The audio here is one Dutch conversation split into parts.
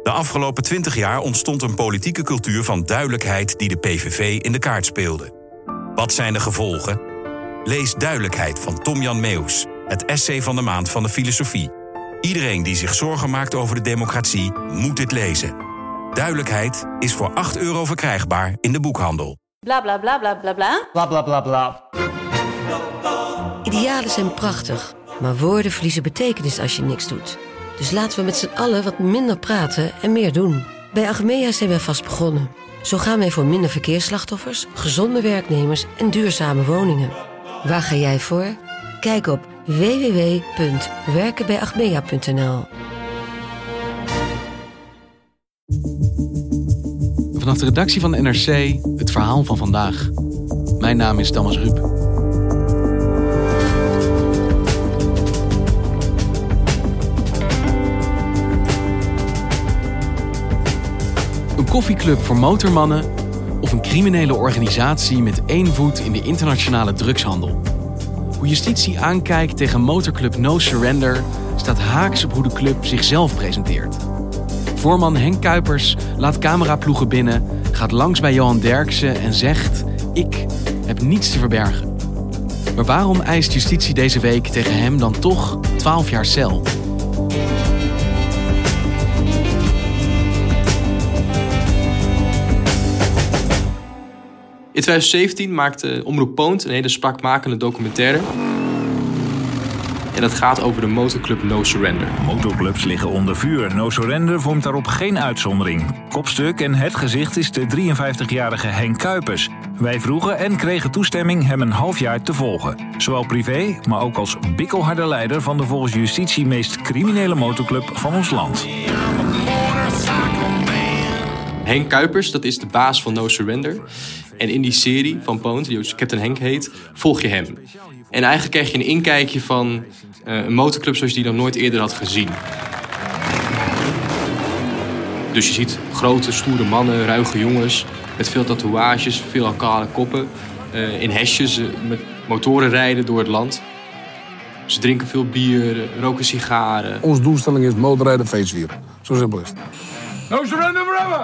De afgelopen 20 jaar ontstond een politieke cultuur van duidelijkheid die de PVV in de kaart speelde. Wat zijn de gevolgen? Lees Duidelijkheid van Tom-Jan Meeuws, het essay van de maand van de filosofie. Iedereen die zich zorgen maakt over de democratie moet dit lezen. Duidelijkheid is voor €8 verkrijgbaar in de boekhandel. Bla bla bla bla bla bla. Bla bla bla bla. Idealen zijn prachtig, maar woorden verliezen betekenis als je niks doet. Dus laten we met z'n allen wat minder praten en meer doen. Bij Achmea zijn wij vast begonnen. Zo gaan wij voor minder verkeersslachtoffers, gezonde werknemers en duurzame woningen. Waar ga jij voor? Kijk op www.werkenbijachmea.nl. Vanaf de redactie van NRC het verhaal van vandaag. Mijn naam is Thomas Rup. Een koffieclub voor motormannen of een criminele organisatie met 1 voet in de internationale drugshandel. Hoe justitie aankijkt tegen motorclub No Surrender staat haaks op hoe de club zichzelf presenteert. Voorman Henk Kuipers laat cameraploegen binnen, gaat langs bij Johan Derksen en zegt: ik heb niets te verbergen. Maar waarom eist justitie deze week tegen hem dan toch 12 jaar cel? In 2017 maakte Omroep Poont een hele spraakmakende documentaire. En dat gaat over de motorclub No Surrender. Motorclubs liggen onder vuur. No Surrender vormt daarop geen uitzondering. Kopstuk en het gezicht is de 53-jarige Henk Kuipers. Wij vroegen en kregen toestemming hem een half jaar te volgen. Zowel privé, maar ook als bikkelharde leider van de volgens justitie meest criminele motorclub van ons land. Henk Kuipers, dat is de baas van No Surrender. En in die serie van Poont, die ook Captain Henk heet, volg je hem. En eigenlijk krijg je een inkijkje van een motorclub zoals je die nog nooit eerder had gezien. Dus je ziet grote, stoere mannen, ruige jongens met veel tatoeages, veel kale koppen. In hesjes met motoren rijden door het land. Ze drinken veel bier, roken sigaren. Onze doelstelling is motorrijden feestvieren. Zo simpel is het. No surrender forever!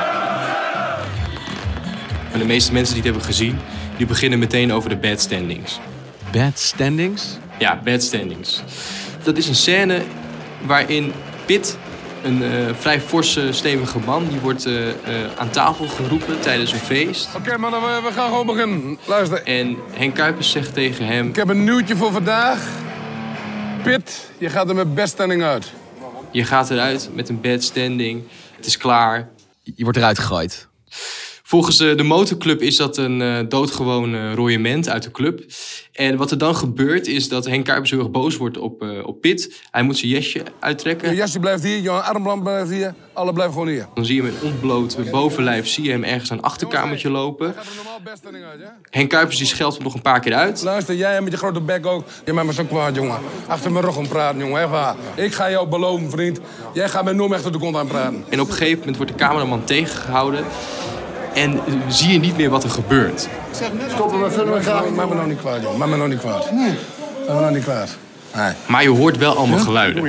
En de meeste mensen die het hebben gezien, die beginnen meteen over de bad standings. Bad standings? Ja, bad standings. Dat is een scène waarin Pitt, een vrij forse, stevige man, die wordt aan tafel geroepen tijdens een feest. Oké, mannen, we gaan gewoon beginnen. Luister. En Henk Kuipers zegt tegen hem: ik heb een nieuwtje voor vandaag. Pitt, je gaat er met bad standing uit. Je gaat eruit met een bad standing. Het is klaar. Je wordt eruit gegooid. Volgens de motorclub is dat een doodgewoon royement uit de club. En wat er dan gebeurt is dat Henk Kuipers heel erg boos wordt op Pitt. Hij moet zijn jasje uittrekken. Je jasje blijft hier, je armband blijft hier. Alle blijven gewoon hier. Dan zie je hem met ontbloot bovenlijf, zie je hem ergens aan een achterkamertje lopen. Henk Kuipers die scheldt hem nog een paar keer uit. Luister, jij met je grote bek ook. Je maakt me zo kwaad, jongen. Achter mijn rug om praten, jongen. Echt waar. Ik ga jou beloven, vriend. Jij gaat mij nooit meer achter de kont aan praten. En op een gegeven moment wordt de cameraman tegengehouden. En zie je niet meer wat er gebeurt. Stoppen we verder gaan. Maak me nou niet kwaad, jongen. Maak me nou niet kwaad. Nee. Maak me nou niet kwaad. Nee. Maar je hoort wel allemaal geluiden.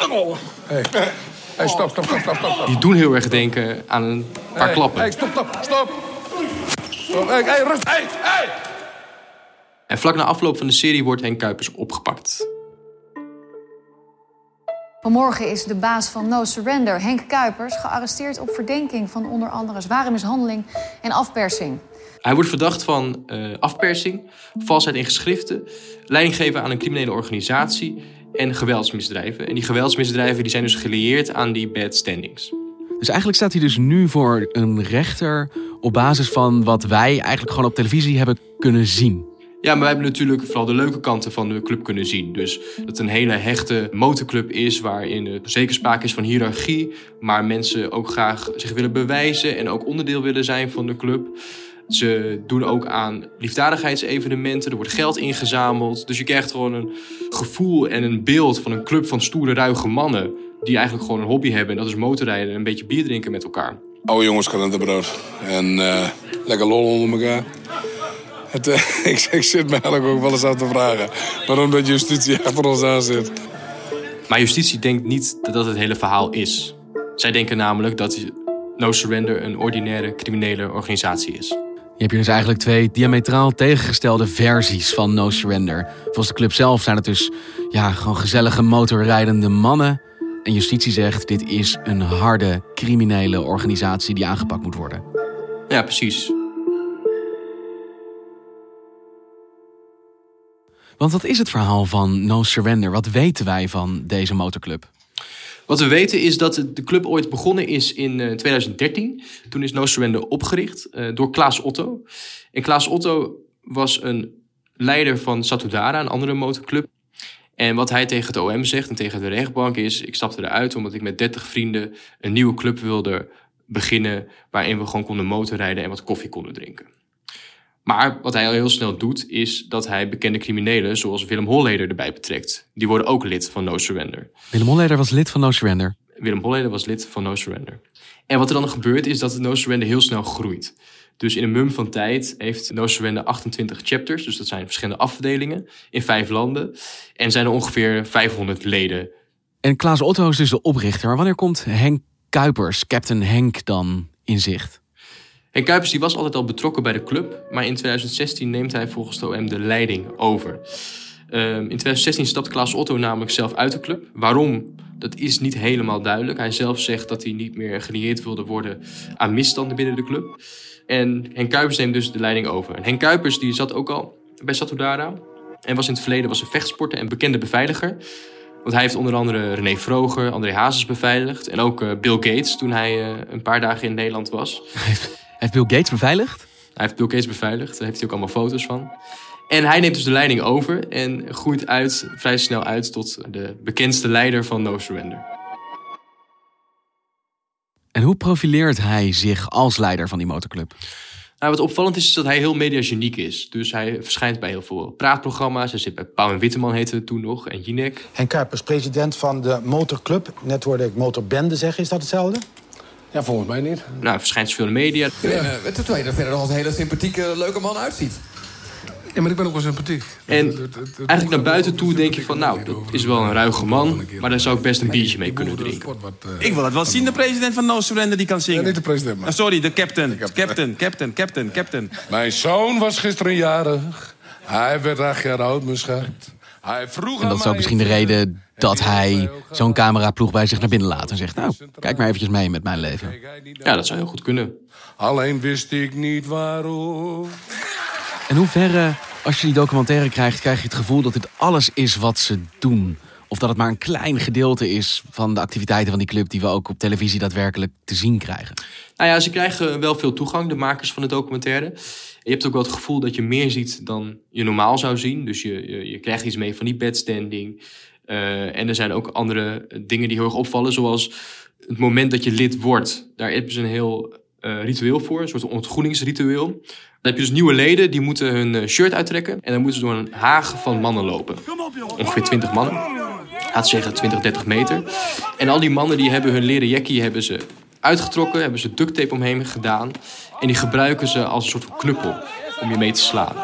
Hey, stop. Die doen heel erg denken aan een paar klappen. Hey, stop. Hey, rust. Hey. En vlak na afloop van de serie wordt Henk Kuipers opgepakt. Vanmorgen is de baas van No Surrender, Henk Kuipers, gearresteerd op verdenking van onder andere zware mishandeling en afpersing. Hij wordt verdacht van afpersing, valsheid in geschriften, leiding geven aan een criminele organisatie en geweldsmisdrijven. En die geweldsmisdrijven die zijn dus gelieerd aan die bad standings. Dus eigenlijk staat hij dus nu voor een rechter op basis van wat wij eigenlijk gewoon op televisie hebben kunnen zien. Ja, maar wij hebben natuurlijk vooral de leuke kanten van de club kunnen zien. Dus dat het een hele hechte motorclub is waarin er zeker sprake is van hiërarchie, maar mensen ook graag zich willen bewijzen en ook onderdeel willen zijn van de club. Ze doen ook aan liefdadigheidsevenementen, er wordt geld ingezameld. Dus je krijgt gewoon een gevoel en een beeld van een club van stoere, ruige mannen die eigenlijk gewoon een hobby hebben. En dat is motorrijden en een beetje bier drinken met elkaar. Oude jongens krentenbrood. En lekker lol onder elkaar. Ik zit me eigenlijk ook wel eens aan te vragen waarom dat justitie achter ons aan zit. Maar justitie denkt niet dat dat het hele verhaal is. Zij denken namelijk dat No Surrender een ordinaire criminele organisatie is. Je hebt hier dus eigenlijk 2 diametraal tegengestelde versies van No Surrender. Volgens de club zelf zijn het dus gewoon gezellige motorrijdende mannen. En justitie zegt, dit is een harde criminele organisatie die aangepakt moet worden. Ja, precies. Want wat is het verhaal van No Surrender? Wat weten wij van deze motorclub? Wat we weten is dat de club ooit begonnen is in 2013. Toen is No Surrender opgericht door Klaas Otto. En Klaas Otto was een leider van Satudara, een andere motorclub. En wat hij tegen het OM zegt en tegen de rechtbank is... ik stapte eruit omdat ik met 30 vrienden een nieuwe club wilde beginnen... waarin we gewoon konden motorrijden en wat koffie konden drinken. Maar wat hij al heel snel doet, is dat hij bekende criminelen... zoals Willem Holleder erbij betrekt. Die worden ook lid van No Surrender. Willem Holleder was lid van No Surrender? Willem Holleder was lid van No Surrender. En wat er dan gebeurt, is dat No Surrender heel snel groeit. Dus in een mum van tijd heeft No Surrender 28 chapters. Dus dat zijn verschillende afdelingen in 5 landen. En zijn er ongeveer 500 leden. En Klaas Otto is dus de oprichter. Maar wanneer komt Henk Kuipers, Captain Henk, dan in zicht? Henk Kuipers die was altijd al betrokken bij de club. Maar in 2016 neemt hij volgens de OM de leiding over. In 2016 stapt Klaas Otto namelijk zelf uit de club. Waarom? Dat is niet helemaal duidelijk. Hij zelf zegt dat hij niet meer gelieerd wilde worden aan misstanden binnen de club. En Henk Kuipers neemt dus de leiding over. En Henk Kuipers die zat ook al bij Satudara. En was in het verleden een vechtsporter en bekende beveiliger. Want hij heeft onder andere René Vroger, André Hazes beveiligd. En ook Bill Gates toen hij een paar dagen in Nederland was. Heeft Bill Gates beveiligd? Hij heeft Bill Gates beveiligd. Daar heeft hij ook allemaal foto's van. En hij neemt dus de leiding over en groeit vrij snel uit tot de bekendste leider van No Surrender. En hoe profileert hij zich als leider van die motorclub? Nou, wat opvallend is dat hij heel mediageniek is. Dus hij verschijnt bij heel veel praatprogramma's. Hij zit bij Pauw en Witteman, heette het toen nog, en Jinek. Henk Kuipers, president van de motorclub. Net hoorde ik motorbende zeggen. Is dat hetzelfde? Ja, volgens mij niet. Nou, hij verschijnt veel in de media. Terwijl je er verder nog als een hele sympathieke, leuke man uitziet. Ja, maar ik ben ook wel sympathiek. En eigenlijk naar buiten toe denk je van... nou, dat is wel een ruige man... maar daar zou ik best een biertje mee kunnen drinken. Ik wil het wel zien, de president van No Surrender die kan zingen. Ja, niet de president, maar. Sorry, de captain. Mijn zoon was gisteren jarig. Hij werd 8 jaar oud, mijn schat. En dat is ook misschien de reden dat hij zo'n cameraploeg bij zich naar binnen laat. En zegt, nou, kijk maar eventjes mee met mijn leven. Ja, dat zou heel goed kunnen. Alleen wist ik niet waarom. In hoeverre, als je die documentaire krijgt, krijg je het gevoel dat dit alles is wat ze doen? Of dat het maar een klein gedeelte is van de activiteiten van die club die we ook op televisie daadwerkelijk te zien krijgen? Nou ja, ze krijgen wel veel toegang, de makers van de documentaire. Je hebt ook wel het gevoel dat je meer ziet dan je normaal zou zien. Dus je krijgt iets mee van die bedstanding. En er zijn ook andere dingen die heel erg opvallen. Zoals het moment dat je lid wordt. Daar hebben ze een heel ritueel voor. Een soort ontgroeningsritueel. Dan heb je dus nieuwe leden. Die moeten hun shirt uittrekken. En dan moeten ze door een haag van mannen lopen. Ongeveer 20 mannen. Laten we zeggen 20, 30 meter. En al die mannen die hebben hun leren jackie hebben ze uitgetrokken. Hebben ze duct tape omheen gedaan. En die gebruiken ze als een soort van knuppel. Om je mee te slaan.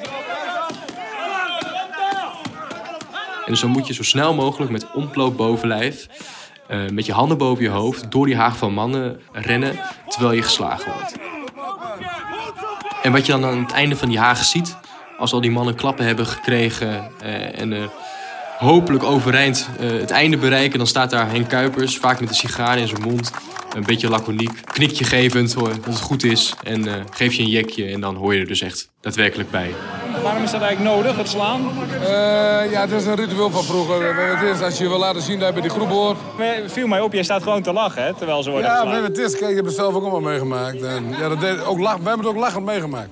En dus dan moet je zo snel mogelijk met ontbloot bovenlijf... met je handen boven je hoofd door die haag van mannen rennen... terwijl je geslagen wordt. En wat je dan aan het einde van die haag ziet... als al die mannen klappen hebben gekregen... en hopelijk overeind het einde bereiken... dan staat daar Henk Kuipers, vaak met een sigaar in zijn mond... een beetje laconiek, knikje gevend dat het goed is... en geef je een jekje en dan hoor je er dus echt daadwerkelijk bij. Waarom is dat eigenlijk nodig, het slaan? Ja, het is een ritueel van vroeger. Het is, als je wil laten zien dat je bij die groep hoort. Het viel mij op, jij staat gewoon te lachen, hè, terwijl ze worden geslaan. Ja, het is, kijk, je hebt het zelf ook allemaal meegemaakt. En, ja, we hebben het ook lachend meegemaakt.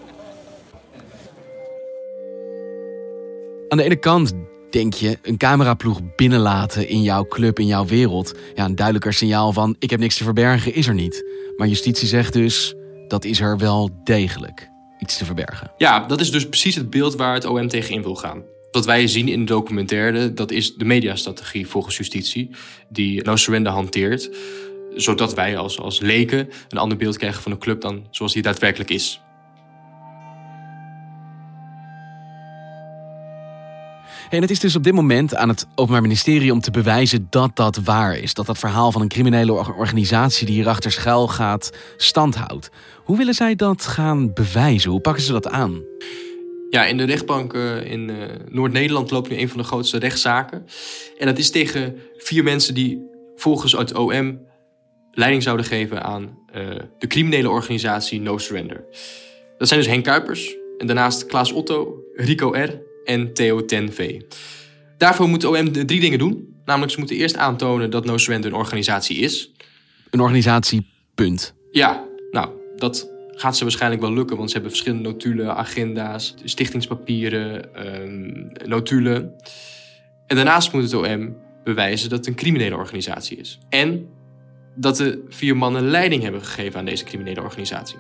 Aan de ene kant denk je, een cameraploeg binnenlaten in jouw club, in jouw wereld... ja, een duidelijker signaal van, ik heb niks te verbergen, is er niet. Maar justitie zegt dus, dat is er wel degelijk. Iets te verbergen. Ja, dat is dus precies het beeld waar het OM tegenin wil gaan. Wat wij zien in de documentaire, dat is de mediastrategie volgens justitie... die No Surrender hanteert, zodat wij als leken een ander beeld krijgen van de club dan zoals die daadwerkelijk is. En het is dus op dit moment aan het Openbaar Ministerie om te bewijzen dat dat waar is. Dat dat verhaal van een criminele organisatie die hierachter schuil gaat stand houdt. Hoe willen zij dat gaan bewijzen? Hoe pakken ze dat aan? Ja, in de rechtbank in Noord-Nederland loopt nu een van de grootste rechtszaken. En dat is tegen 4 mensen die volgens het OM leiding zouden geven aan de criminele organisatie No Surrender. Dat zijn dus Henk Kuipers en daarnaast Klaas Otto, Rico R. en Theo Ten V. Daarvoor moet de OM 3 dingen doen. Namelijk, ze moeten eerst aantonen dat No Surrender een organisatie is. Een organisatie, punt. Ja, nou, dat gaat ze waarschijnlijk wel lukken, want ze hebben verschillende notulen, agenda's, stichtingspapieren, notulen. En daarnaast moet het OM bewijzen dat het een criminele organisatie is. En dat de 4 mannen leiding hebben gegeven aan deze criminele organisatie.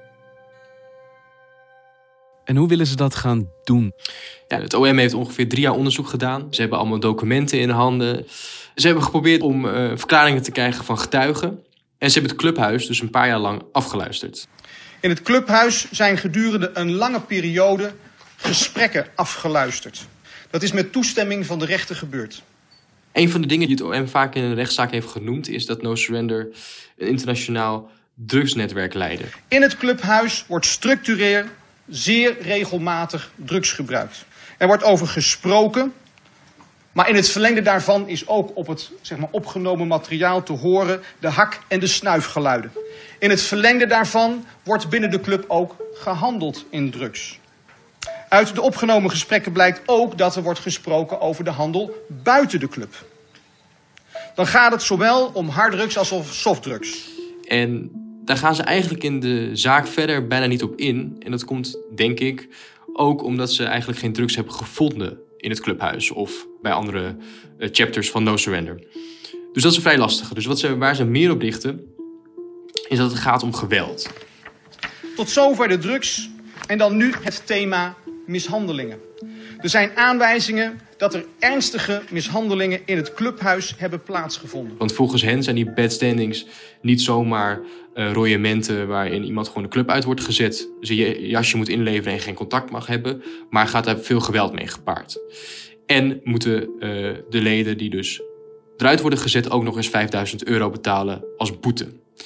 En hoe willen ze dat gaan doen? Ja, het OM heeft ongeveer 3 jaar onderzoek gedaan. Ze hebben allemaal documenten in handen. Ze hebben geprobeerd om verklaringen te krijgen van getuigen. En ze hebben het clubhuis dus een paar jaar lang afgeluisterd. In het clubhuis zijn gedurende een lange periode gesprekken afgeluisterd. Dat is met toestemming van de rechter gebeurd. Een van de dingen die het OM vaak in een rechtszaak heeft genoemd is dat No Surrender een internationaal drugsnetwerk leidde. In het clubhuis wordt structureel zeer regelmatig drugs gebruikt. Er wordt over gesproken, maar in het verlengde daarvan is ook op het opgenomen materiaal te horen de hak- en de snuifgeluiden. In het verlengde daarvan wordt binnen de club ook gehandeld in drugs. Uit de opgenomen gesprekken blijkt ook dat er wordt gesproken over de handel buiten de club. Dan gaat het zowel om harddrugs als om softdrugs. En daar gaan ze eigenlijk in de zaak verder bijna niet op in. En dat komt, denk ik, ook omdat ze eigenlijk geen drugs hebben gevonden in het clubhuis of bij andere chapters van No Surrender. Dus dat is een vrij lastige. Dus waar ze meer op richten, is dat het gaat om geweld. Tot zover de drugs en dan nu het thema mishandelingen. Er zijn aanwijzingen dat er ernstige mishandelingen in het clubhuis hebben plaatsgevonden. Want volgens hen zijn die bedstandings niet zomaar royementen waarin iemand gewoon de club uit wordt gezet, zijn jasje moet inleveren en geen contact mag hebben, maar gaat daar veel geweld mee gepaard. En moeten de leden die dus eruit worden gezet ook nog eens €5.000 betalen als boete.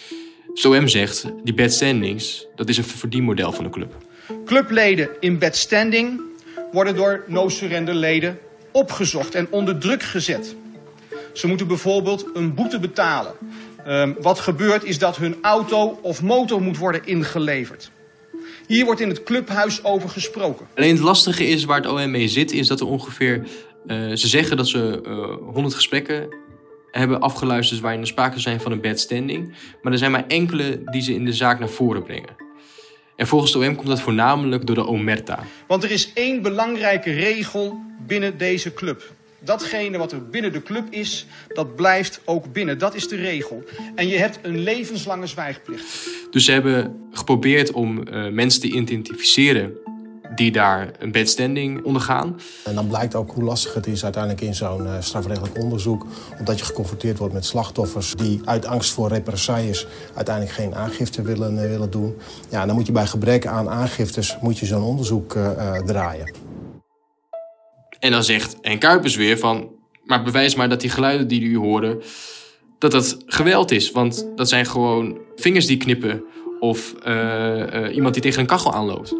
OM zegt, die bedstandings, dat is een verdienmodel van de club. Clubleden in bedstanding worden door No Surrender leden opgezocht en onder druk gezet. Ze moeten bijvoorbeeld een boete betalen. Wat gebeurt is dat hun auto of motor moet worden ingeleverd. Hier wordt in het clubhuis over gesproken. Alleen het lastige is waar het OM mee zit, is dat er ongeveer, ze zeggen dat ze 100 gesprekken hebben afgeluisterd waarin er sprake zijn van een bad standing. Maar er zijn maar enkele die ze in de zaak naar voren brengen. En volgens de OM komt dat voornamelijk door de omerta. Want er is 1 belangrijke regel binnen deze club. Datgene wat er binnen de club is, dat blijft ook binnen. Dat is de regel. En je hebt een levenslange zwijgplicht. Dus ze hebben geprobeerd om mensen te identificeren die daar een bad standing ondergaan. En dan blijkt ook hoe lastig het is uiteindelijk in zo'n strafrechtelijk onderzoek. Omdat je geconfronteerd wordt met slachtoffers die uit angst voor represailles uiteindelijk geen aangifte willen doen. Ja, en dan moet je bij gebrek aan aangiftes zo'n onderzoek draaien. En dan zegt Henk Kuipers weer van, maar bewijs maar dat die geluiden die u horen, dat geweld is. Want dat zijn gewoon vingers die knippen of iemand die tegen een kachel aanloopt.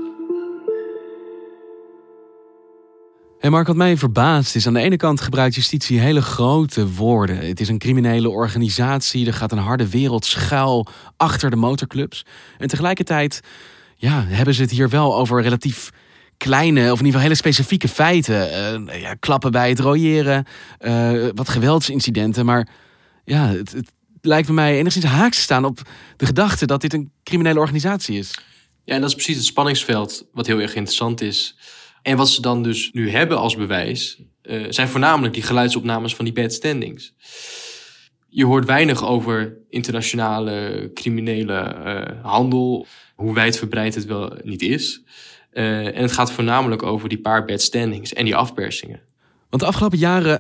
Hey Mark, wat mij verbaast is, aan de ene kant gebruikt justitie hele grote woorden. Het is een criminele organisatie, er gaat een harde wereld schuil achter de motorclubs. En tegelijkertijd hebben ze het hier wel over relatief kleine, of in ieder geval hele specifieke feiten. Klappen bij het royeren, wat geweldsincidenten. Maar het lijkt bij mij enigszins haaks te staan op de gedachte dat dit een criminele organisatie is. Ja, en dat is precies het spanningsveld wat heel erg interessant is. En wat ze dan dus nu hebben als bewijs, zijn voornamelijk die geluidsopnames van die bad standings. Je hoort weinig over internationale criminele handel, hoe wijdverbreid het wel niet is. En het gaat voornamelijk over die paar bad standings en die afpersingen. Want de afgelopen jaren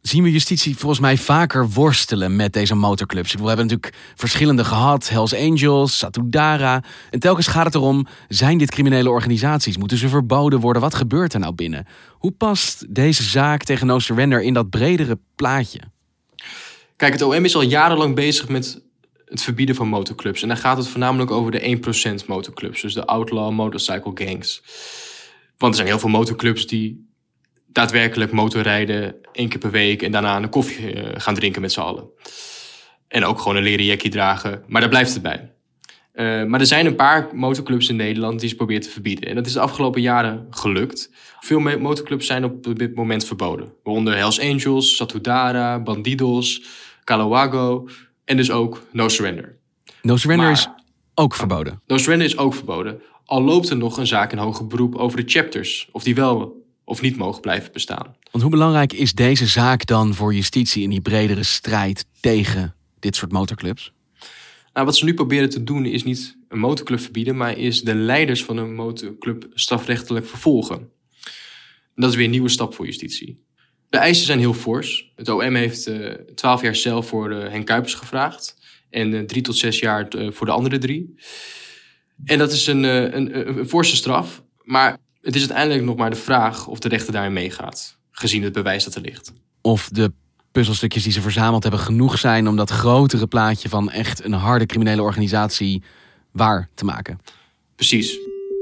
zien we justitie volgens mij vaker worstelen met deze motorclubs. We hebben natuurlijk verschillende gehad. Hells Angels, Satudara. En telkens gaat het erom, zijn dit criminele organisaties? Moeten ze verboden worden? Wat gebeurt er nou binnen? Hoe past deze zaak tegen No Surrender in dat bredere plaatje? Kijk, het OM is al jarenlang bezig met het verbieden van motorclubs. En dan gaat het voornamelijk over de 1% motorclubs. Dus de outlaw motorcycle gangs. Want er zijn heel veel motorclubs die daadwerkelijk motorrijden 1 keer per week en daarna een koffie gaan drinken met z'n allen. En ook gewoon een leren jackie dragen. Maar daar blijft het bij. Maar er zijn een paar motorclubs in Nederland die ze proberen te verbieden. En dat is de afgelopen jaren gelukt. Veel motorclubs zijn op dit moment verboden. Waaronder Hells Angels, Satudara, Bandidos, Calawago en dus ook No Surrender. No Surrender is ook verboden? No Surrender is ook verboden. Al loopt er nog een zaak in hoger beroep over de chapters. Of die wel of niet mogen blijven bestaan. Want hoe belangrijk is deze zaak dan voor justitie in die bredere strijd tegen dit soort motorclubs? Nou, wat ze nu proberen te doen is niet een motorclub verbieden, maar is de leiders van een motorclub strafrechtelijk vervolgen. En dat is weer een nieuwe stap voor justitie. De eisen zijn heel fors. Het OM heeft 12 jaar cel voor Henk Kuipers gevraagd. En 3 tot 6 jaar voor de andere 3. En dat is een forse straf. Maar het is uiteindelijk nog maar de vraag of de rechter daarin meegaat. Gezien het bewijs dat er ligt. Of de puzzelstukjes die ze verzameld hebben genoeg zijn om dat grotere plaatje van echt een harde criminele organisatie waar te maken. Precies.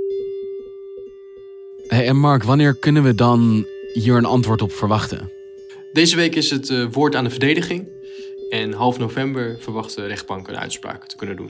Hey, en Mark, wanneer kunnen we dan hier een antwoord op verwachten? Deze week is het woord aan de verdediging. En half november verwacht de rechtbank een uitspraak te kunnen doen.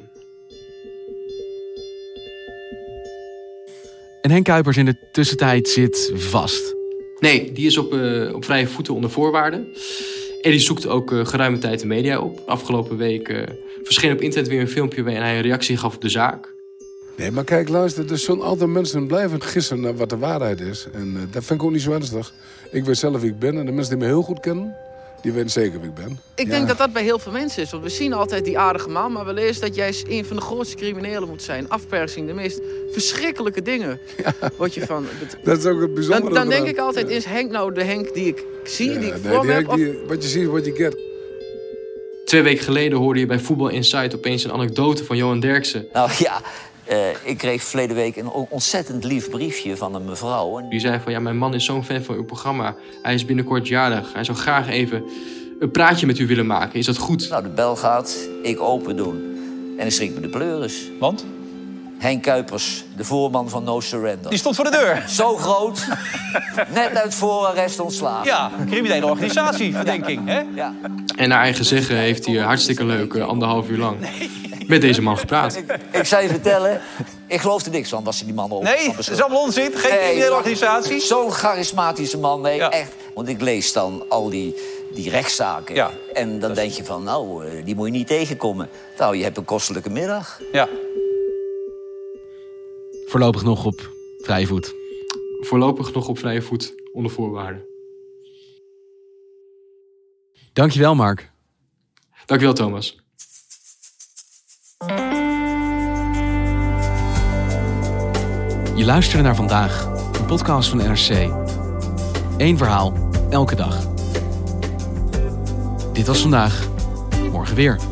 En Henk Kuipers in de tussentijd zit vast? Nee, die is op vrije voeten onder voorwaarden. En die zoekt ook geruime tijd de media op. Afgelopen week verscheen op internet weer een filmpje waarin hij een reactie gaf op de zaak. Nee, maar kijk, luister, er zullen altijd mensen blijven gissen naar wat de waarheid is. En dat vind ik ook niet zo ernstig. Ik weet zelf wie ik ben en de mensen die me heel goed kennen, die weten zeker wie ik ben. Ik denk dat dat bij heel veel mensen is. Want we zien altijd die aardige man, maar we lezen dat jij een van de grootste criminelen moet zijn. Afpersing, de meest verschrikkelijke dingen. Ja. Word je van. Dat is ook het bijzondere. Dan denk ik altijd, is Henk nou de Henk die ik zie, die ik voor me heb? Wat je ziet, wat je get. 2 weken geleden hoorde je bij Voetbal Insight opeens een anekdote van Johan Derksen. Nou ja, ik kreeg verleden week een ontzettend lief briefje van een mevrouw. Die zei van, ja, mijn man is zo'n fan van uw programma. Hij is binnenkort jarig. Hij zou graag even een praatje met u willen maken. Is dat goed? Nou, de bel gaat, ik open doen. En dan schrikt me de pleuris. Want? Henk Kuipers, de voorman van No Surrender. Die stond voor de deur. Zo groot, net uit voorarrest ontslagen. Ja, criminele organisatie, verdenking, hè? Ja. En naar eigen zeggen heeft hij hartstikke leuk 1,5 uur lang met deze man gepraat. Ik zou je vertellen, ik geloof er niks van was die man op. Nee, dat is allemaal onzin. Geen criminele organisatie. Zo'n charismatische man, nee, ja. Echt. Want ik lees dan al die rechtszaken. Ja. En dan denk je van, nou, die moet je niet tegenkomen. Nou, je hebt een kostelijke middag. Ja. Voorlopig nog op vrije voet. Voorlopig nog op vrije voet, onder voorwaarden. Dankjewel, Mark. Dankjewel, Thomas. Je luisterde naar Vandaag, een podcast van NRC. 1 verhaal, elke dag. Dit was Vandaag, morgen weer.